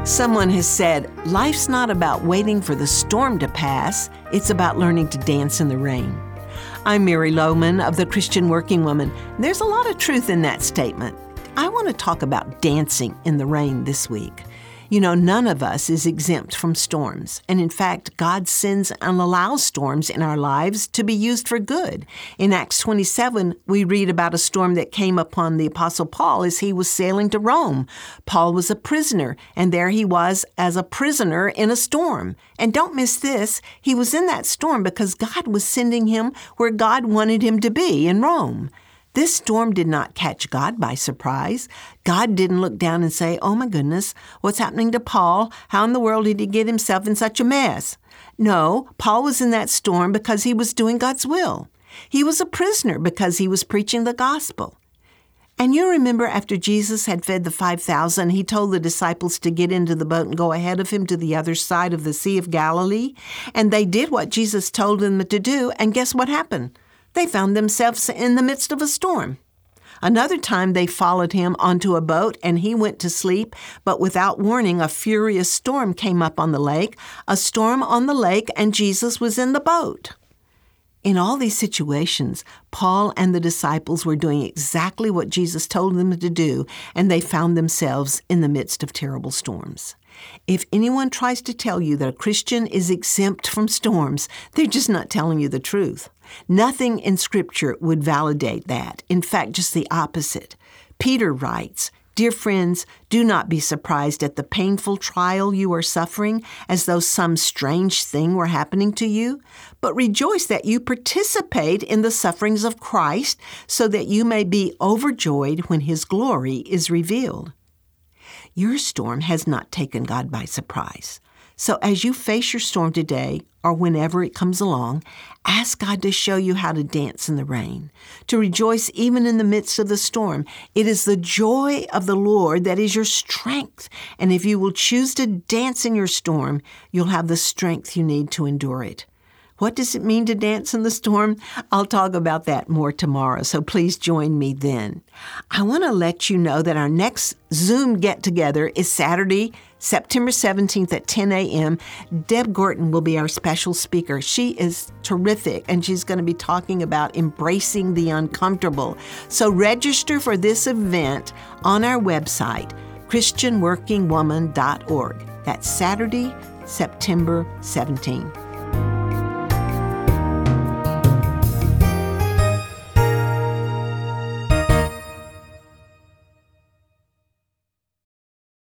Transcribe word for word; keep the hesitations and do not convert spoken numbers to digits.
Someone has said, life's not about waiting for the storm to pass, it's about learning to dance in the rain. I'm Mary Lohman of the Christian Working Woman. There's a lot of truth in that statement. I want to talk about dancing in the rain this week. You know, none of us is exempt from storms. And in fact, God sends and allows storms in our lives to be used for good. In Acts twenty-seven, we read about a storm that came upon the Apostle Paul as he was sailing to Rome. Paul was a prisoner, and there he was as a prisoner in a storm. And don't miss this, he was in that storm because God was sending him where God wanted him to be, in Rome. This storm did not catch God by surprise. God didn't look down and say, oh my goodness, what's happening to Paul? How in the world did he get himself in such a mess? No, Paul was in that storm because he was doing God's will. He was a prisoner because he was preaching the gospel. And you remember after Jesus had fed the five thousand, he told the disciples to get into the boat and go ahead of him to the other side of the Sea of Galilee. And they did what Jesus told them to do, and guess what happened? They found themselves in the midst of a storm. Another time they followed him onto a boat and he went to sleep, but without warning, a furious storm came up on the lake, a storm on the lake, and Jesus was in the boat. In all these situations, Paul and the disciples were doing exactly what Jesus told them to do, and they found themselves in the midst of terrible storms. If anyone tries to tell you that a Christian is exempt from storms, they're just not telling you the truth. Nothing in Scripture would validate that. In fact, just the opposite. Peter writes, "Dear friends, do not be surprised at the painful trial you are suffering as though some strange thing were happening to you, but rejoice that you participate in the sufferings of Christ so that you may be overjoyed when His glory is revealed." Your storm has not taken God by surprise. So as you face your storm today, or whenever it comes along, ask God to show you how to dance in the rain, to rejoice even in the midst of the storm. It is the joy of the Lord that is your strength. And if you will choose to dance in your storm, you'll have the strength you need to endure it. What does it mean to dance in the storm? I'll talk about that more tomorrow, so please join me then. I want to let you know that our next Zoom get-together is Saturday, September seventeenth at ten a.m. Deb Gorton will be our special speaker. She is terrific, and she's going to be talking about embracing the uncomfortable. So register for this event on our website, christian working woman dot org. That's Saturday, September seventeenth.